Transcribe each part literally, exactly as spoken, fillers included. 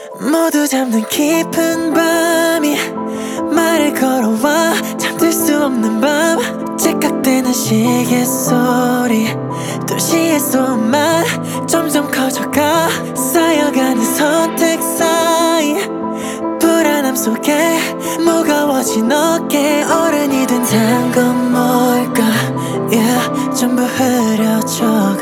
모두 잠든 깊은 밤이 말을 걸어와 잠들 수 없는 밤 째깍대는 시계 소리 도시의 소음만 점점 커져가 쌓여가는 선택 사이 불안함 속에 무거워진 어깨 어른이 된다는 건 뭘까 yeah, 전부 흐려져가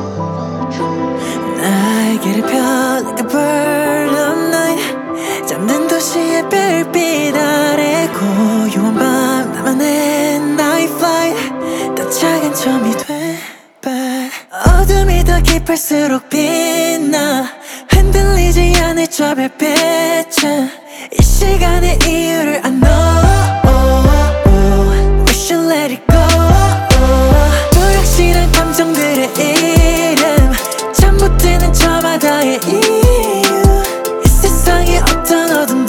날개를 펴 like a bird of night 잠든 도시의 별빛 아래 고요한 밤 나만의 night flight 더 작은 점이 돼 but 어둠이 더 깊을수록 빛나 흔들리지 않을 저 별빛은 이 시간의 이유를 I know We should let it go 불확실한 감정들의 이름 잠 못 드는 저 바다의 이유 이 세상의 어떤 어둠도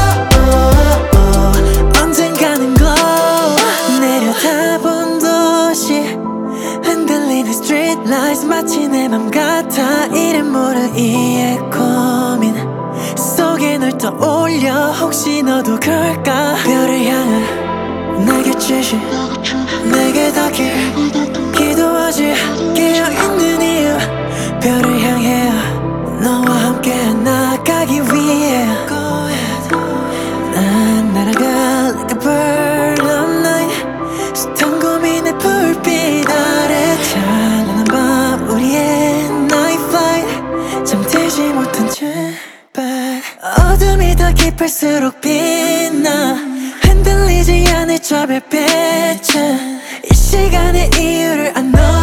언젠가는 glow 내려다본 도시 흔들리는 street lights 마치 내 맘 같아 이름 모를 이의 고민 속에 널 떠올려 혹시 너도 그럴까 별을 향해 날개짓이 내게 닿길 기도하지 깨어있는 이유 별을 향해 너와 함께 나가기 위해 난 날아가 like a bird of night 숱한 고민의 불빛 아래 찬란한 밤 우리의 night flight 잠들지 못한 제발 어둠이 더 깊을수록 빛나 흔들리지 않을 저 별빛은 이 시간의 이유를 I know